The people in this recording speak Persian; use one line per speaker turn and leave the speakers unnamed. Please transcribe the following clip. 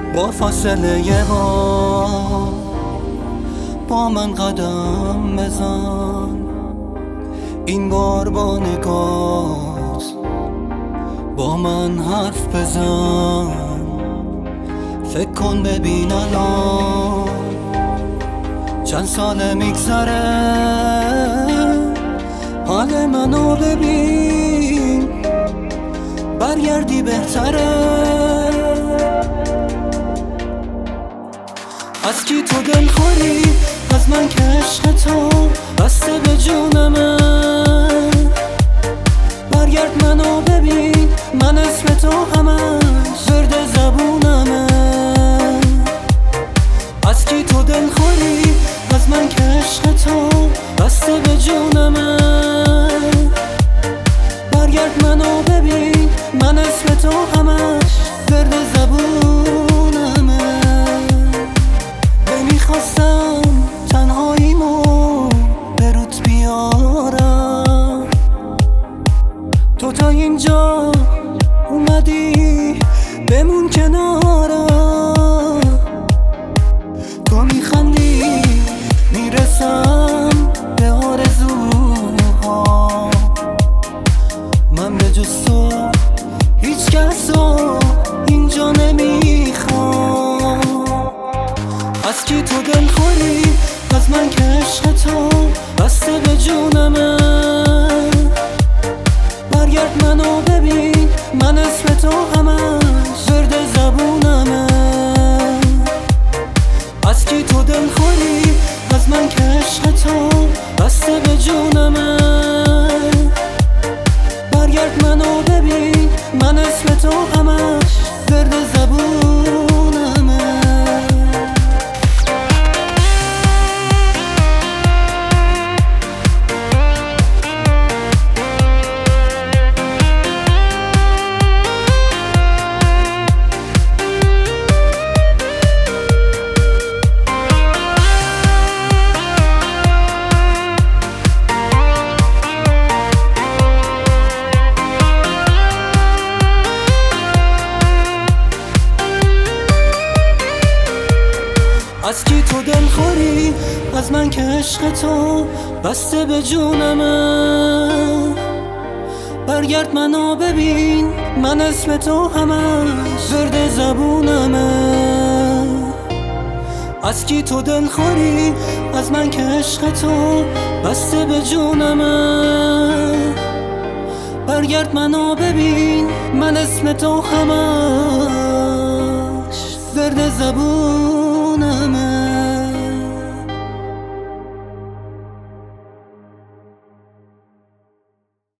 با فاصله با من قدم بزن، این بار با نگات با من حرف بزن. فکر کن ببین الان چند ساله میگذره، حال منو ببین برگردی بهتره. از کی تو دلخوری؟ از من که عشق تو بسته به جونمه. برگرد منو ببین، من اسم تو همش ورد زبونمه. از کی تو دلخوری؟ از من که عشق تو بسته به جونمه. برگرد منو ببین، من اسم تو همش ورد زبونمه. نمیخواستم تنهاییمو به روت بیارم، تو تا اینجا اومدی بمون کنارم. تو میخندی میرسم به آرزوها، من به جز تو هیچ کسو اینجا نمیخوام. از کی تو دلخوری؟ از من که عشق تو بسته به جونمه. برگرد منو ببین، من اسم تو همش ورد زبونمه. از کی تو دلخوری؟ از من که عشق تو بسته به جونمه. برگرد منو ببین، من اسم تو همش ورد زبونمه. از کی تو دلخوری؟ از من که عشق تو بسته به جونمه. برگرد منو ببین، من اسم تو همش ورد زبونمه. از کی تو دلخوری؟ از من که عشق تو بسته به جونمه. برگرد منو ببین، من اسم تو همش ورد زبونمه.